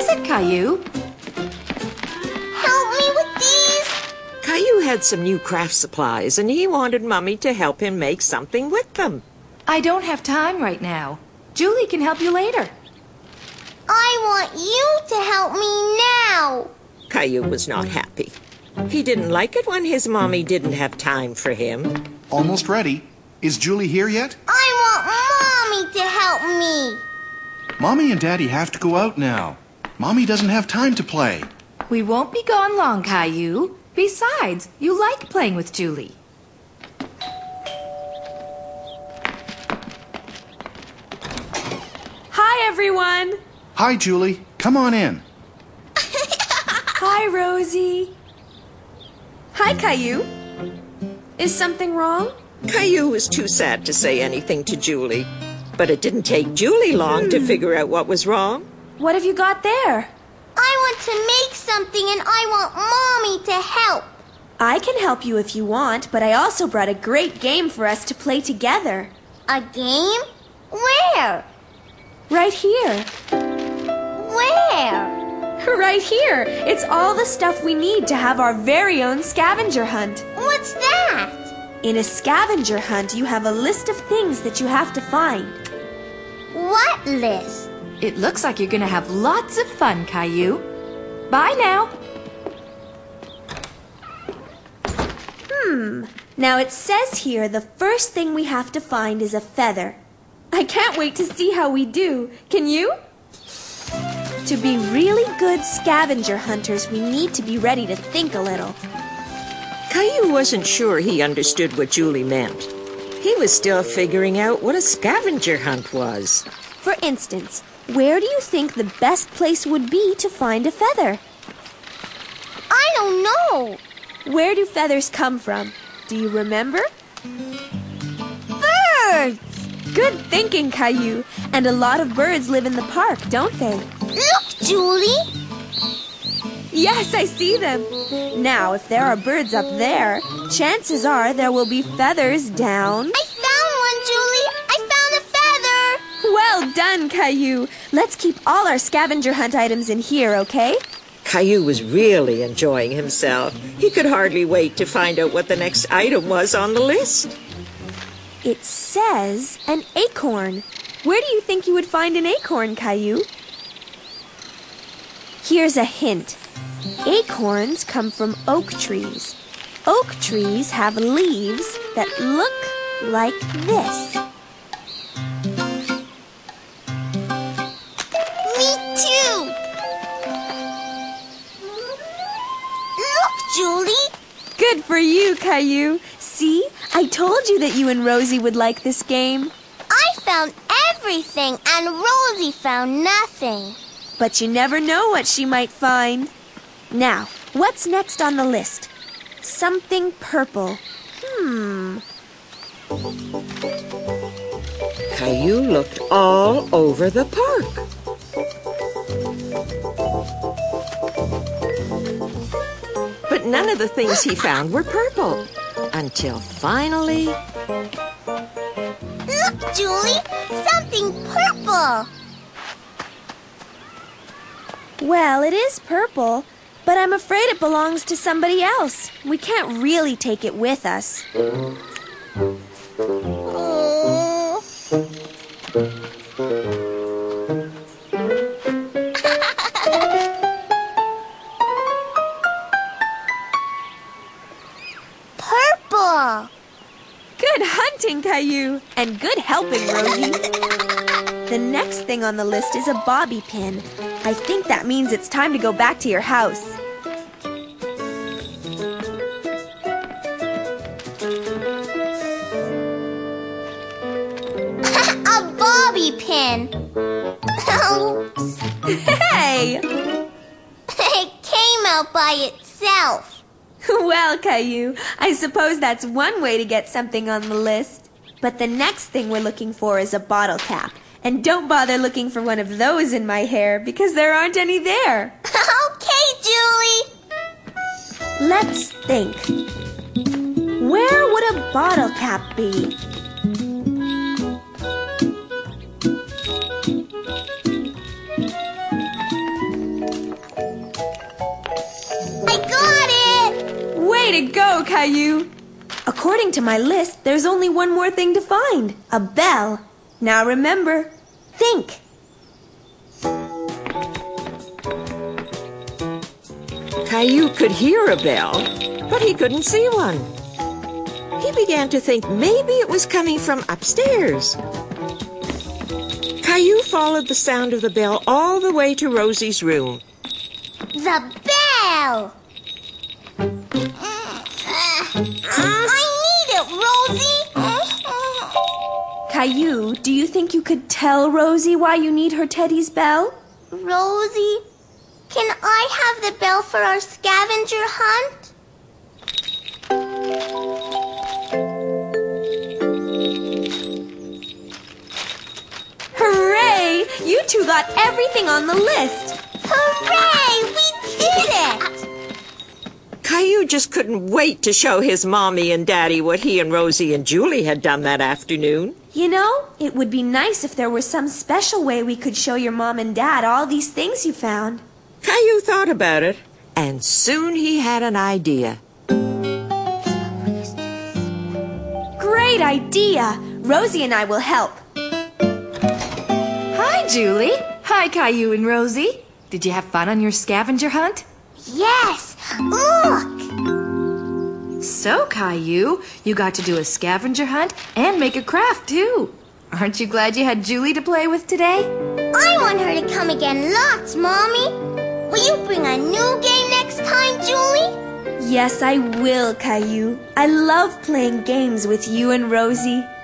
is it, Caillou? Help me with these. Caillou had some new craft supplies, and he wanted Mummy to help him make something with them. I don't have time right now. Julie can help you later. I want you to help me now. Caillou was not happy. He didn't like it when his mommy didn't have time for him. Almost ready. Is Julie here yet? I want Mommy to help me. Mommy and Daddy have to go out now. Mommy doesn't have time to play. We won't be gone long, Caillou. Besides, you like playing with Julie. Hi, everyone. Hi, Julie. Come on in. Hi, Rosie. Hi, Caillou. Is something wrong? Caillou was too sad to say anything to Julie, but it didn't take Julie long to figure out what was wrong. What have you got there? I want to make something and I want Mommy to help. I can help you if you want, but I also brought a great game for us to play together. A game? Where? Right here. Where? Right here. It's all the stuff we need to have our very own scavenger hunt. What's that? In a scavenger hunt, you have a list of things that you have to find. What list? It looks like you're going to have lots of fun, Caillou. Bye now. Now it says here the first thing we have to find is a feather. I can't wait to see how we do. Can you? To be really good scavenger hunters, we need to be ready to think a little. Caillou wasn't sure he understood what Julie meant. He was still figuring out what a scavenger hunt was. For instance, where do you think the best place would be to find a feather? I don't know. Where do feathers come from? Do you remember? Birds! Good thinking, Caillou. And a lot of birds live in the park, don't they? Look, Julie. Yes, I see them. Now, if there are birds up there, chances are there will be feathers down. I found one, Julie. I found a feather. Well done, Caillou. Let's keep all our scavenger hunt items in here, okay? Caillou was really enjoying himself. He could hardly wait to find out what the next item was on the list. It says an acorn. Where do you think you would find an acorn, Caillou? Here's a hint. Acorns come from oak trees. Oak trees have leaves that look like this. Me too. Look, Julie. Good for you, Caillou. See? I told you that you and Rosie would like this game. I found everything and Rosie found nothing. But you never know what she might find. Now, what's next on the list? Something purple. Caillou looked all over the park. But none of the things he found were purple. Until finally... Look, Julie. Something purple. Well, it is purple, but I'm afraid it belongs to somebody else. We can't really take it with us. Oh. Purple. Good hunting, Caillou, and good helping, Rosie. The next thing on the list is a bobby pin. I think that means it's time to go back to your house. A bobby pin. Oops. Hey! It came out by itself. Well, Caillou, I suppose that's one way to get something on the list. But the next thing we're looking for is a bottle cap. And don't bother looking for one of those in my hair, because there aren't any there. Okay, Julie. Let's think. Where would a bottle cap be? Way to go, Caillou! According to my list, there's only one more thing to find. A bell. Now remember, think. Caillou could hear a bell, but he couldn't see one. He began to think maybe it was coming from upstairs. Caillou followed the sound of the bell all the way to Rosie's room. The bell! I need it, Rosie! Caillou, do you think you could tell Rosie why you need her Teddy's bell? Rosie, can I have the bell for our scavenger hunt? Hooray! You two got everything on the list. Hooray! We did it! Caillou just couldn't wait to show his mommy and daddy what he and Rosie and Julie had done that afternoon. You know, it would be nice if there were some special way we could show your mom and dad all these things you found. Caillou thought about it, and soon he had an idea. Great idea! Rosie and I will help. Hi, Julie. Hi, Caillou and Rosie. Did you have fun on your scavenger hunt? Yes! Look! So, Caillou, you got to do a scavenger hunt and make a craft, too. Aren't you glad you had Julie to play with today? I want her to come again lots, Mommy. Will you bring a new game next time, Julie? Yes, I will, Caillou. I love playing games with you and Rosie.